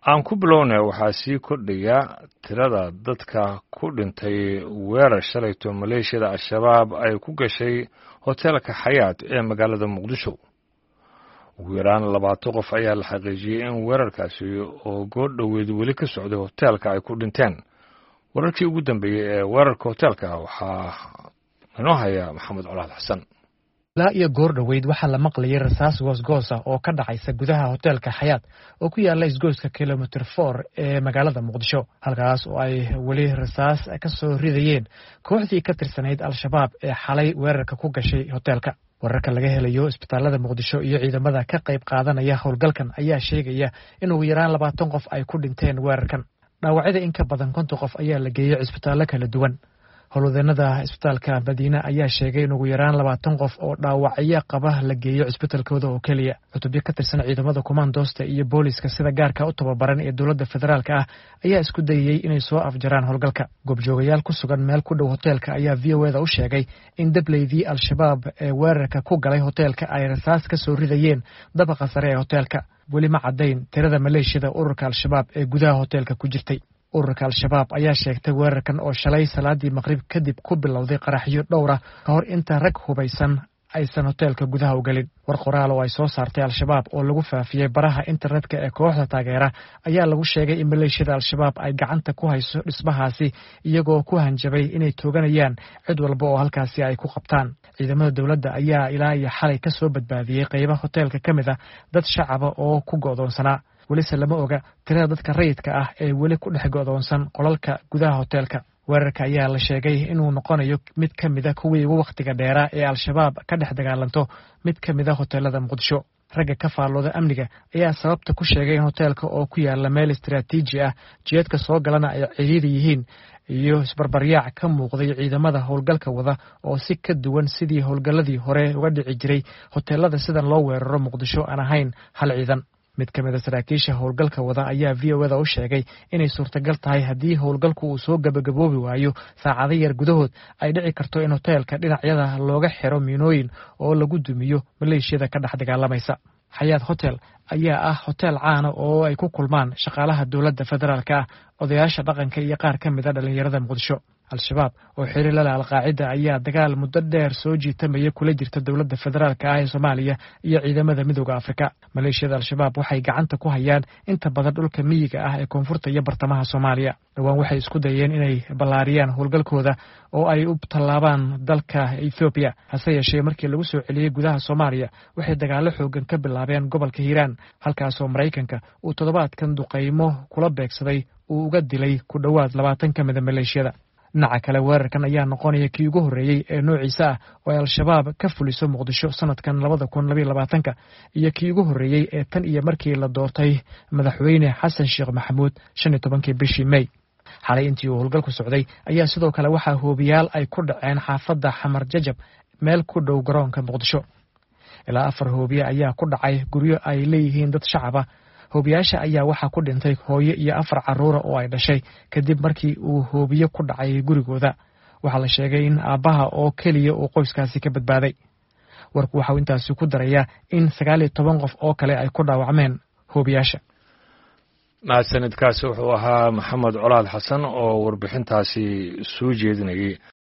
aan ku bilownay waxaa sii kordhaya tirada dadka ku dhintay weerar shalayto maleeshiyada al-shabaab ay ku gashay hoteelka xayaat ee magaalada muqdisho ugu yaraan 20 qof ayaa la xaqiijiyey in weerarkaasi oo goordhoweed weli ka socday hoteelka ay ku dhinteen wararkii ugu dambeeyey ee weerarka hoteelka waxaa inoo haya maxamed colaad xasan ilaa iyo goordhoweyd waxaa la maqlayay rasaas goosgoos ah oo ka dhacaysa gudaha hoteelka xayaat oo ku yaala isgoyska kilomitir 4 ee magaalada muqdisho halkaas oo ay weli rasaas ka soo ridayeen kooxdii ka tirsanayd al-shabaab ee xalay weerarka ku gashay hoteelka wararka laga helayo isbitaalada muqdisho iyo ciidamada ka qayb qaadanaya howlgalkan ayaa sheegaya in ugu yaraan 20 qof ay ku dhinteen weerarkan dhaawacyada in ka badan 50 qof ayaa la geeyay isbitaallo kala duwan howlwadeenada isbitaalka Madiina ayaa sheegay in ugu yaraan 20 qof oo dhaawacyo qaba la geeyo isbitaalkooda oo kaliya cutubyo ka tirsan ciidamada komandoosta iyo booliska sida gaarka u tababaran ee dawladda federaalka ah ayaa isku dayay inay soo afjaraan howlgalka goobjoogayaal ku sugan meel ku dhow hoteelka ayaa VOAda u sheegay in dableydii al-shabaab ee weerarka ku galay hoteelka ay rasaas ka soo ridayeen dabaqa sare ee hoteelka weli ma caddayn tirada maleeshiyada ururka al-shabaab ee gudaha hoteelka ku jirtay ururka al-shabaab ayaa sheegtay weerarkan oo shalay salaadii maqrib kadib ku bilowday qaraxyo dhowr ah ka hor inta rag hubaysan aysan hoteelka gudaha u galin war qoraal oo ay soo saartay al-shabaab oo lagu faafiyey baraha internetka ee kooxda taageera ayaa lagu sheegay in maleeshiyada al-shabaab ay gacanta ku hayso dhismahaasi iyagoo ku hanjabay inay tooganayaan cid walba oo halkaasi ay ku qabtaan ciidamada dawladda ayaa ilaa iyo xalay ka soo badbaadiyey qaybaha hoteelka ka mid ah dad shacaba oo ku go'doonsanaa welise lama oga tirada dadka rayidka ah ee weli ku dhex go'doonsan qolalka gudaha hoteelka weerarka ayaa la sheegay inuu noqonayo mid ka mid a kuwii ugu wakhtiga dheeraa ee al-shabaab ka dhex dagaalanto mid ka mid a hoteelada muqdisho ragga ka faallooda amniga ayaa sababta ku sheegay in hoteelka oo ku yaala meel istiraatiiji ah jidadka soo galana ay ciriiri yihiin iyo isbarbaryaac ka muuqday ciidamada howlgalka wada oo si ka duwan sidii howlgalladii hore uga dhici jiray hoteelada sidan loo weeraro muqdisho aan ahayn hal ciidan mid ka mid a saraakiisha howlgalka wada ayaa VOAda u sheegay inay suurtagal tahay haddii howlgalku uu soo gabagaboobi waayo saacado yar gudahood ay dhici karto in hoteelka dhinacyada looga xiro miinooyin oo lagu dumiyo maleeshiyada ka dhex dagaalamaysa xayaat hotel ayaa ah hotel caana oo ay ku kulmaan shaqaalaha dawladda federaalka ah odayaasha dhaqanka iyo qaar ka mid a dhalinyarada muqdisho al-shabaab oo xiriir la leh al-qaacida ayaa dagaal muddo dheer soo jiitamaya kula jirta dawladda federaalka ah ee Soomaaliya iyo ciidamada midowga Afrika maleeshiyada al-shabaab waxay gacanta ku hayaan inta badan dhulka miyiga ah ee koonfurta iyo bartamaha Soomaaliya dhawaan waxay isku dayeen inay ballaariyaan howlgalkooda oo ay u tallaabaan dalka Ethiopia hase yeeshee markii lagu soo celiyay gudaha Soomaaliya waxay dagaalo xoogan ka bilaabeen gobolka Hiiraan halkaas oo Mareykanka uu toddobaadkan duqeymo kula beegsaday uu uga dilay ku dhawaad 20 ka mid a maleeshiyada dhinaca kale weerarkan ayaa noqonaya kii ugu horreeyey ee noociisa ah oo ay al-shabaab ka fuliso muqdisho sanadkan 2022 iyo kii ugu horreeyey ee tan iyo markii la doortay madaxweyne xasan sheekh maxamuud 15 bishii May xalay intii uu howlgalku socday ayaa sidoo kale waxaa hoobiyaal ay ku dhaceen xaafadda Xamar Jajab meel ku dhow garoonka muqdisho ilaa 4 hoobiye ayaa ku dhacay guryo ay leeyihiin dad shacaba hoobiyaasha ayaa waxaa ku dhintay hooyo iyo 4 carruura oo ay dhashay kadib markii uu hoobiye ku dhacay gurigooda waxaa la sheegay in aabbaha oo keliya uu qoyskaasi ka badbaaday warku waxau intaasi ku darayaa in 19 qof oo kale ay ku dhaawacmeen hoobiyaasha mahadsanidkaasi wuxuu ahaa maxamed colaad xasan oo warbixintaasi soo jeedinayay